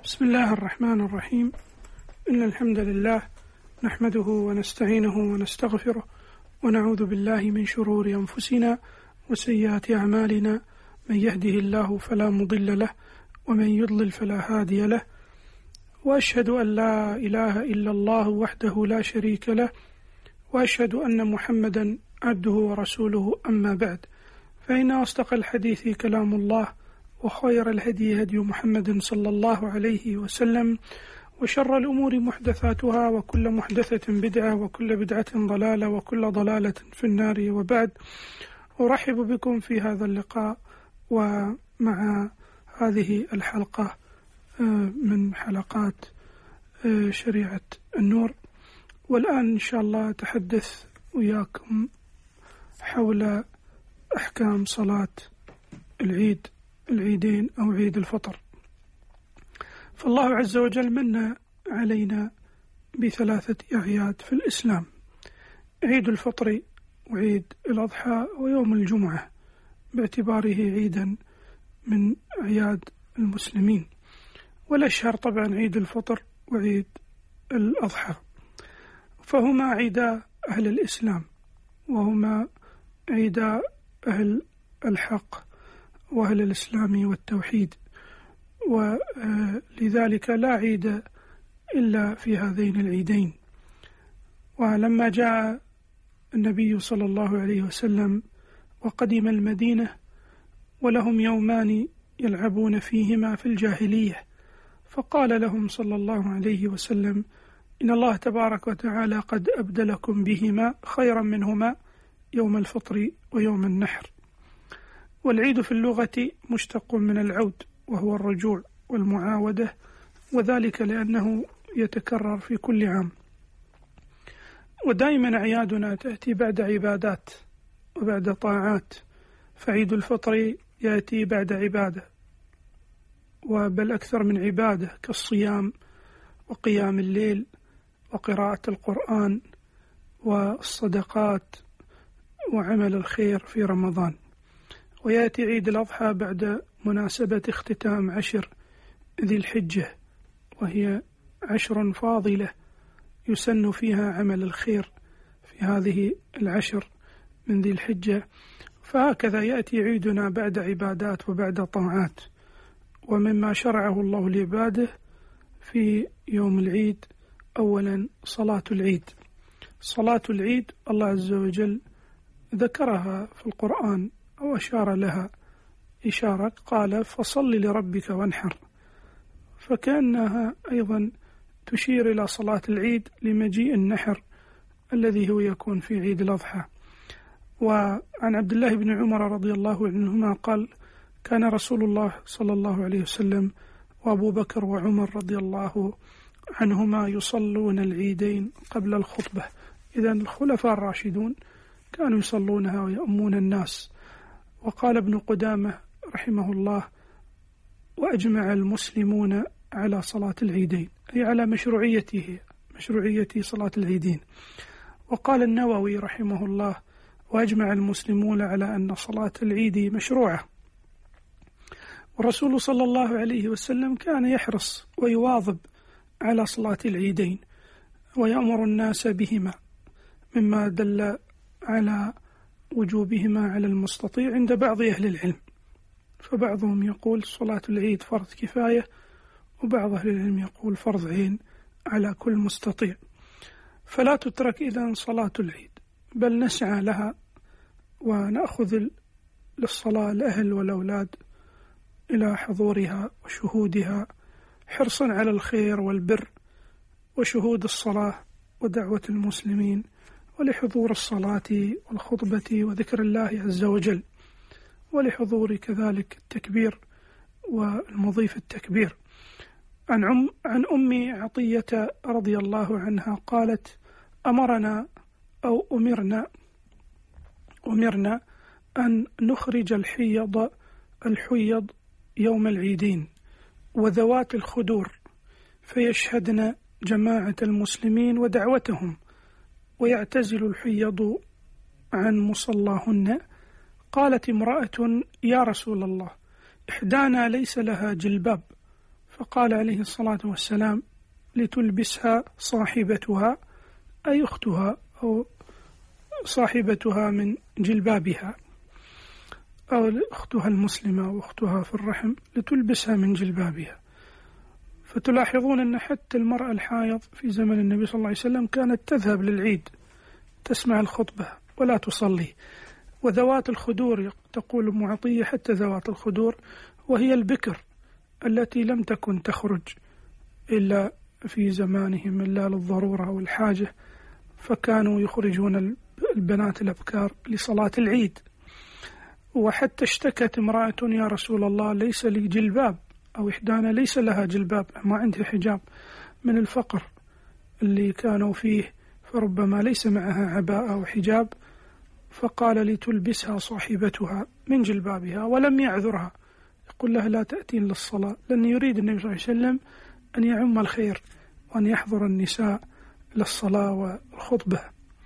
بسم الله الرحمن الرحيم. إن الحمد لله نحمده ونستعينه ونستغفره ونعوذ بالله من شرور أنفسنا وسيئات أعمالنا، من يهده الله فلا مضل له ومن يضلل فلا هادي له، وأشهد أن لا إله إلا الله وحده لا شريك له، وأشهد أن محمدا عبده ورسوله. أما بعد، فإن أصدق الحديث كلام الله، وخير الهدي هدي محمد صلى الله عليه وسلم، وشر الأمور محدثاتها، وكل محدثة بدعة، وكل بدعة ضلالة، وكل ضلالة في النار. وبعد، أرحب بكم في هذا اللقاء ومع هذه الحلقة من حلقات شريعة النور. والآن إن شاء الله أتحدث وياكم حول أحكام صلاة العيدين أو عيد الفطر. فالله عز وجل من علينا بثلاثة أعياد في الإسلام: عيد الفطر، وعيد الأضحى، ويوم الجمعة، باعتباره عيدا من أعياد المسلمين. والأشهر طبعا عيد الفطر وعيد الأضحى، فهما عيدا أهل الإسلام، وهما عيدا أهل الحق وأهل الإسلام والتوحيد، ولذلك لا عيد إلا في هذين العيدين. ولما جاء النبي صلى الله عليه وسلم وقدم المدينة ولهم يومان يلعبون فيهما في الجاهلية، فقال لهم صلى الله عليه وسلم: إن الله تبارك وتعالى قد أبدلكم بهما خيرا منهما، يوم الفطر ويوم النحر. والعيد في اللغة مشتق من العود، وهو الرجوع والمعاودة، وذلك لأنه يتكرر في كل عام. ودائما أعيادنا تأتي بعد عبادات وبعد طاعات، فعيد الفطر يأتي بعد عبادة، وبل أكثر من عبادة، كالصيام وقيام الليل وقراءة القرآن والصدقات وعمل الخير في رمضان. ويأتي عيد الأضحى بعد مناسبة اختتام عشر ذي الحجة، وهي عشر فاضلة يسن فيها عمل الخير في هذه العشر من ذي الحجة. فهكذا يأتي عيدنا بعد عبادات وبعد طاعات. ومما شرعه الله لعباده في يوم العيد: أولا صلاة العيد. صلاة العيد الله عز وجل ذكرها في القرآن أو أشار لها إشارة، قال: فصل لربك وانحر، فكأنها أيضا تشير إلى صلاة العيد لمجيء النحر الذي هو يكون في عيد الأضحى. وعن عبد الله بن عمر رضي الله عنهما قال: كان رسول الله صلى الله عليه وسلم وأبو بكر وعمر رضي الله عنهما يصلون العيدين قبل الخطبة. إذن الخلفاء الراشدون كانوا يصلونها ويؤمون الناس. وقال ابن قدامة رحمه الله: وأجمع المسلمون على صلاة العيدين، أي على مشروعية صلاة العيدين. وقال النووي رحمه الله: وأجمع المسلمون على أن صلاة العيد مشروعة. والرسول صلى الله عليه وسلم كان يحرص ويواظب على صلاة العيدين ويأمر الناس بهما، مما دل على وجوبهما على المستطيع عند بعض أهل العلم. فبعضهم يقول صلاة العيد فرض كفاية، وبعض أهل العلم يقول فرض عين على كل مستطيع. فلا تترك إذن صلاة العيد، بل نسعى لها ونأخذ للصلاة الأهل والأولاد إلى حضورها وشهودها، حرصا على الخير والبر وشهود الصلاة ودعوة المسلمين، ولحضور الصلاة والخطبة وذكر الله عز وجل، ولحضور كذلك التكبير والمضيف التكبير. عن أم عطية رضي الله عنها قالت: أمرنا أو أمرنا أن نخرج الحيض يوم العيدين وذوات الخدور، فيشهدن جماعة المسلمين ودعوتهم، ويعتزل الحيض عن مصلاهن. قالت امرأة: يا رسول الله، إحدانا ليس لها جلباب، فقال عليه الصلاة والسلام: لتلبسها صاحبتها، أي أختها أو صاحبتها من جلبابها، أو أختها المسلمة أو أختها في الرحم، لتلبسها من جلبابها. فتلاحظون أن حتى المرأة الحائض في زمن النبي صلى الله عليه وسلم كانت تذهب للعيد تسمع الخطبة ولا تصلي. وذوات الخدور، تقول معطية، حتى ذوات الخدور وهي البكر التي لم تكن تخرج إلا في زمانهم إلا للضرورة والحاجة، فكانوا يخرجون البنات الأبكار لصلاة العيد. وحتى اشتكت امرأة: يا رسول الله، ليس لي جلباب، أو إحدانا ليس لها جلباب، ما عندها حجاب، من الفقر اللي كانوا فيه، فربما ليس معها عباءة أو حجاب. فقال: لتلبسها صاحبتها من جلبابها، ولم يعذرها، يقول لها: لا تأتين للصلاة، لأن يريد النبي صلى الله عليه وسلم أن يعم الخير وأن يحضر النساء للصلاة والخطبة.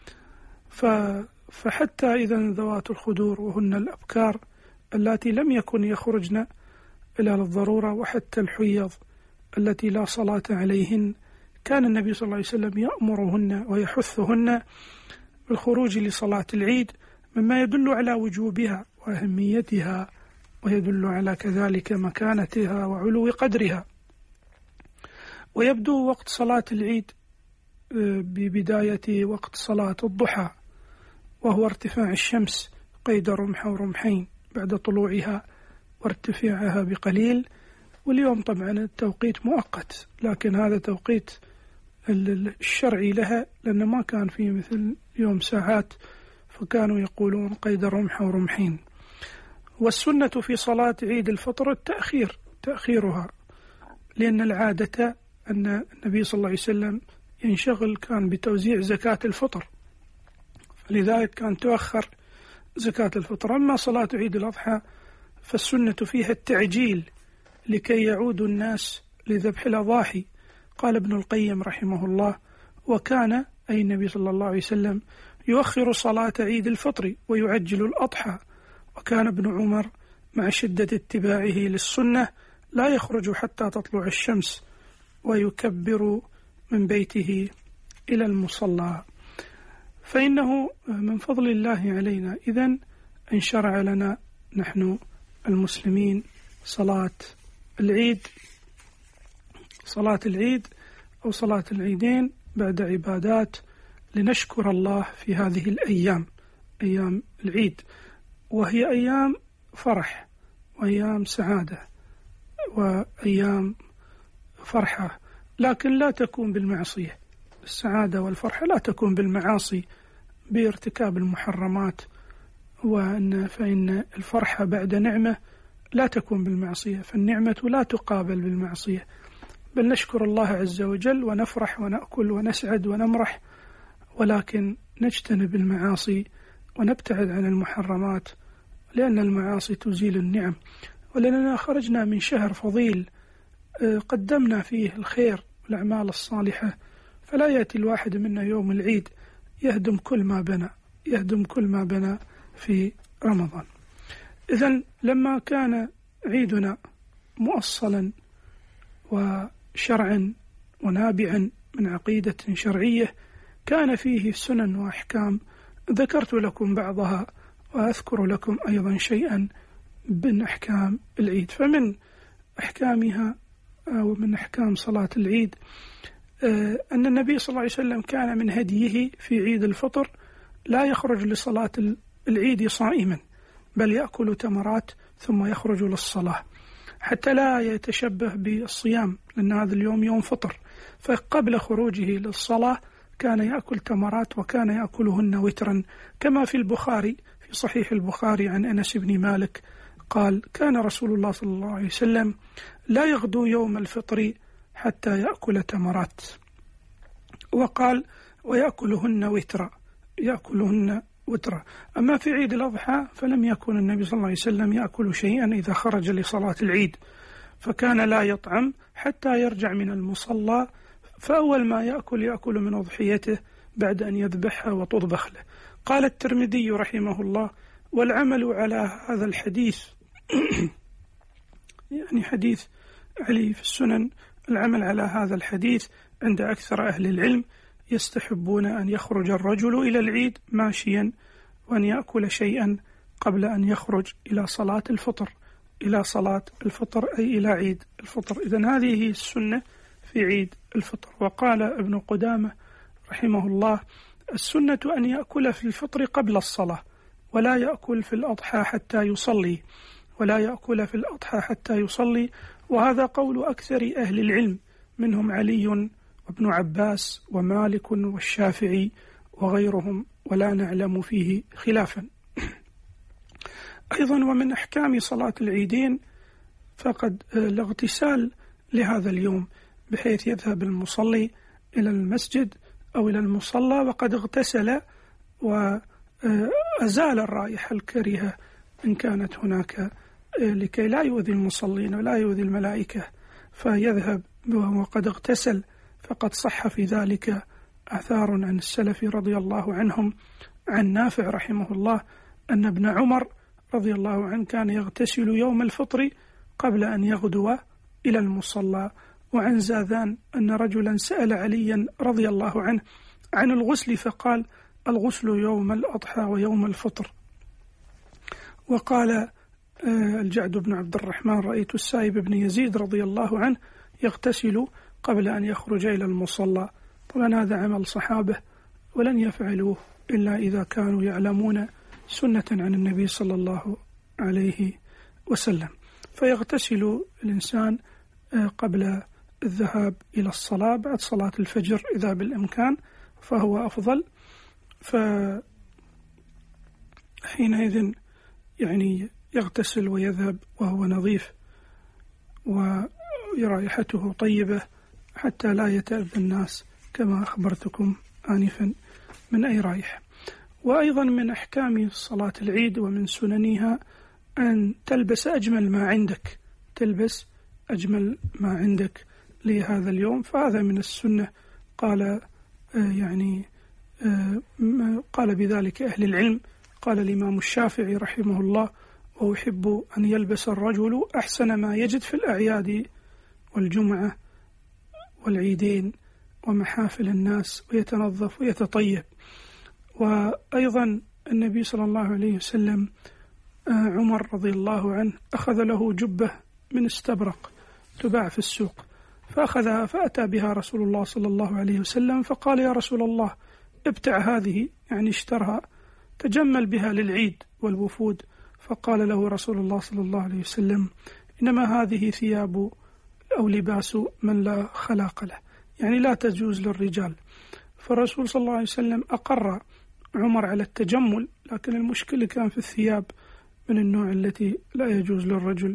فحتى إذا ذوات الخدور وهن الأبكار التي لم يكن يخرجن إلا للضرورة، وحتى الحيض التي لا صلاة عليهن، كان النبي صلى الله عليه وسلم يأمرهن ويحثهن بالخروج لصلاة العيد، مما يدل على وجوبها وأهميتها، ويدل على كذلك مكانتها وعلو قدرها. ويبدو وقت صلاة العيد ببداية وقت صلاة الضحى، وهو ارتفاع الشمس قيد رمح أو رمحين بعد طلوعها وارتفاعها بقليل. واليوم طبعا التوقيت مؤقت، لكن هذا توقيت الشرعي لها، لأن ما كان فيه مثل يوم ساعات، فكانوا يقولون قيد رمح أو رمحين. والسنة في صلاة عيد الفطر التأخير، تأخيرها، لأن العادة أن النبي صلى الله عليه وسلم ينشغل كان بتوزيع زكاة الفطر، فلذلك كان تؤخر زكاة الفطر. أما صلاة عيد الأضحى فالسنة فيها التعجيل لكي يعود الناس لذبح الأضاحي. قال ابن القيم رحمه الله: وكان أي النبي صلى الله عليه وسلم يؤخر صلاة عيد الفطر ويعجل الأضحى. وكان ابن عمر مع شدة اتباعه للسنة لا يخرج حتى تطلع الشمس، ويكبر من بيته إلى المصلى. فإنه من فضل الله علينا إذن أن شرع لنا نحن المسلمين صلاة العيد أو صلاة العيدين بعد عبادات، لنشكر الله في هذه الأيام، أيام العيد، وهي أيام فرح وأيام سعادة وأيام فرحة، لكن لا تكون بالمعصية. السعادة والفرحة لا تكون بالمعاصي بارتكاب المحرمات، فإن الفرحة بعد نعمة لا تكون بالمعصية، فالنعمة لا تقابل بالمعصية، بل نشكر الله عز وجل ونفرح ونأكل ونسعد ونمرح، ولكن نجتنب المعاصي ونبتعد عن المحرمات، لأن المعاصي تزيل النعم. ولأننا خرجنا من شهر فضيل قدمنا فيه الخير والأعمال الصالحة، فلا يأتي الواحد منا يوم العيد يهدم كل ما بنى في رمضان. إذن لما كان عيدنا مؤصلا وشرعا ونابعا من عقيدة شرعية، كان فيه سنن وأحكام ذكرت لكم بعضها، وأذكر لكم أيضا شيئا من أحكام العيد. فمن أحكامها أو من أحكام صلاة العيد أن النبي صلى الله عليه وسلم كان من هديه في عيد الفطر لا يخرج لصلاة العيد صائما، بل يأكل تمرات ثم يخرج للصلاة، حتى لا يتشبه بالصيام، لأن هذا اليوم يوم فطر. فقبل خروجه للصلاة كان يأكل تمرات، وكان يأكلهن وترا، كما في البخاري في صحيح البخاري عن أنس بن مالك قال: كان رسول الله صلى الله عليه وسلم لا يغدو يوم الفطر حتى يأكل تمرات. وقال: ويأكلهن وترا. أما في عيد الأضحى فلم يكن النبي صلى الله عليه وسلم يأكل شيئا إذا خرج لصلاة العيد، فكان لا يطعم حتى يرجع من المصلى، فأول ما يأكل من أضحيته بعد أن يذبحها وتطبخ له. قال الترمذي رحمه الله: والعمل على هذا الحديث يعني حديث علي في السنن العمل على هذا الحديث عند أكثر أهل العلم، يستحبون أن يخرج الرجل إلى العيد ماشيا وأن يأكل شيئا قبل أن يخرج إلى صلاة الفطر، إلى صلاة الفطر أي إلى عيد الفطر. إذن هذه هي السنة في عيد الفطر. وقال ابن قدامة رحمه الله: السنة أن يأكل في الفطر قبل الصلاة، ولا يأكل في الأضحى حتى يصلي، ولا يأكل في الأضحى حتى يصلي. وهذا قول أكثر أهل العلم، منهم علي وابن عباس ومالك والشافعي وغيرهم، ولا نعلم فيه خلافا. أيضا ومن أحكام صلاة العيدين فقد الاغتسال لهذا اليوم، بحيث يذهب المصلي إلى المسجد أو إلى المصلى وقد اغتسل وأزال الرائحة الكريهة إن كانت هناك، لكي لا يؤذي المصلين ولا يؤذي الملائكة، فيذهب وقد اغتسل. فقد صح في ذلك آثار عن السلف رضي الله عنهم، عن نافع رحمه الله أن ابن عمر رضي الله عنه كان يغتسل يوم الفطر قبل أن يغدو إلى المصلى. وعن زاذان أن رجلا سأل عليا رضي الله عنه عن الغسل فقال: الغسل يوم الأضحى ويوم الفطر. وقال الجعد بن عبد الرحمن: رأيت السائب بن يزيد رضي الله عنه يغتسل قبل أن يخرج إلى المصلى. طبعا هذا عمل صحابة ولن يفعلوه إلا إذا كانوا يعلمون سنة عن النبي صلى الله عليه وسلم. فيغتسل الإنسان قبل الذهاب إلى الصلاة بعد صلاة الفجر إذا بالإمكان فهو أفضل. فحينئذ يعني يغتسل ويذهب وهو نظيف ورائحته طيبة حتى لا يتأذى الناس كما أخبرتكم آنفا من أي رائحة. وأيضا من أحكام صلاة العيد ومن سننها أن تلبس أجمل ما عندك، تلبس أجمل ما عندك لهذا اليوم، فهذا من السنة. قال قال بذلك أهل العلم. قال الإمام الشافعي رحمه الله: وأحب أن يلبس الرجل أحسن ما يجد في الأعياد والجمعة والعيدين ومحافل الناس ويتنظف ويتطيب. وأيضا النبي صلى الله عليه وسلم عمر رضي الله عنه أخذ له جبة من استبرق تباع في السوق، فأخذها فأتى بها رسول الله صلى الله عليه وسلم فقال: يا رسول الله ابتع هذه، يعني اشترها تجمل بها للعيد والوفود. فقال له رسول الله صلى الله عليه وسلم: إنما هذه ثياب أو لباس من لا خلاق له، يعني لا تجوز للرجال. فالرسول صلى الله عليه وسلم أقر عمر على التجمل، لكن المشكلة كان في الثياب من النوع التي لا يجوز للرجل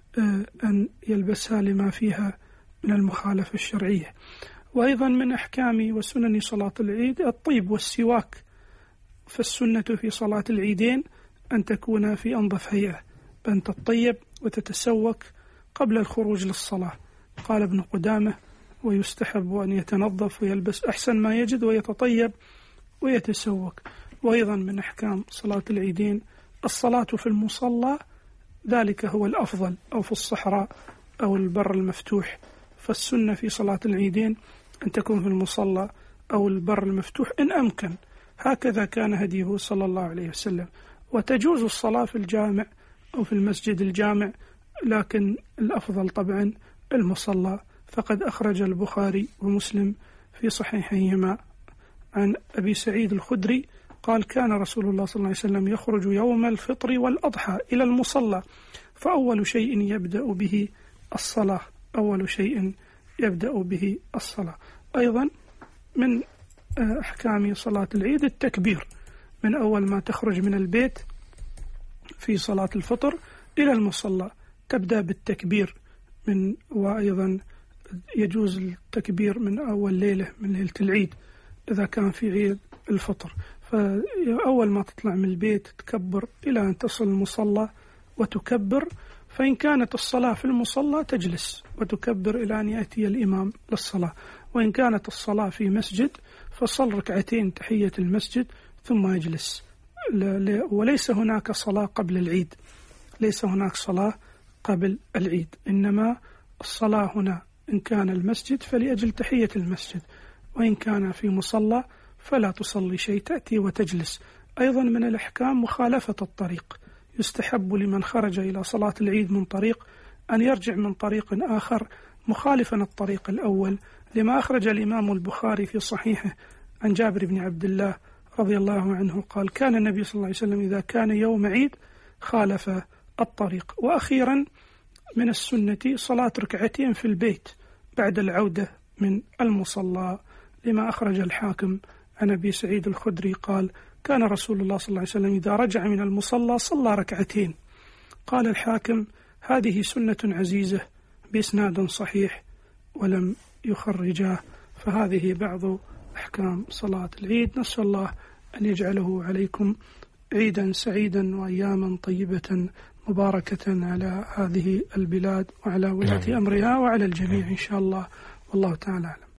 أن يلبسها لما فيها من المخالفة الشرعية. وأيضا من أحكام وسنن صلاة العيد الطيب والسواك، فالسنة في صلاة العيدين أن تكون في أنظف هيئة، بأن تطيب وتتسوك قبل الخروج للصلاة. قال ابن قدامة: ويستحب أن يتنظف ويلبس أحسن ما يجد ويتطيب ويتسوك. وأيضا من أحكام صلاة العيدين الصلاة في المصلى، ذلك هو الأفضل، أو في الصحراء أو البر المفتوح. فالسنة في صلاة العيدين أن تكون في المصلى أو البر المفتوح إن أمكن، هكذا كان هديه صلى الله عليه وسلم. وتجوز الصلاة في الجامع أو في المسجد الجامع، لكن الأفضل طبعا المصلى. فقد أخرج البخاري ومسلم في صحيحيهما عن أبي سعيد الخدري قال: كان رسول الله صلى الله عليه وسلم يخرج يوم الفطر والأضحى إلى المصلى، فأول شيء يبدأ به الصلاة، أول شيء يبدأ به الصلاة. أيضا من أحكام صلاة العيد التكبير، من أول ما تخرج من البيت في صلاة الفطر إلى المصلى تبدأ بالتكبير. وأيضا يجوز التكبير من أول ليلة من ليلة العيد إذا كان في عيد الفطر، فأول ما تطلع من البيت تكبر إلى أن تصل المصلى وتكبر. فإن كانت الصلاة في المصلى تجلس وتكبر إلى أن يأتي الإمام للصلاة. وإن كانت الصلاة في مسجد فصل ركعتين تحية المسجد ثم يجلس. وليس هناك صلاة قبل العيد، ليس هناك صلاة قبل العيد، إنما الصلاة هنا إن كان المسجد فلأجل تحية المسجد، وإن كان في مصلى فلا تصلي شيء، تأتي وتجلس. أيضا من الأحكام مخالفة الطريق، يستحب لمن خرج إلى صلاة العيد من طريق أن يرجع من طريق آخر مخالفا الطريق الأول، لما أخرج الإمام البخاري في صحيحه عن جابر بن عبد الله رضي الله عنه قال: كان النبي صلى الله عليه وسلم إذا كان يوم عيد خالف الطريق. وأخيرا من السنة صلاة ركعتين في البيت بعد العودة من المصلى، لما أخرج الحاكم عن أبي سعيد الخدري قال: كان رسول الله صلى الله عليه وسلم إذا رجع من المصلى صلى ركعتين. قال الحاكم: هذه سنة عزيزة بإسناد صحيح ولم يخرجاه. فهذه بعض أحكام صلاة العيد. نسأل الله أن يجعله عليكم عيدا سعيدا وأياما طيبة مباركة على هذه البلاد وعلى ولاة أمرها وعلى الجميع إن شاء الله، والله تعالى أعلم.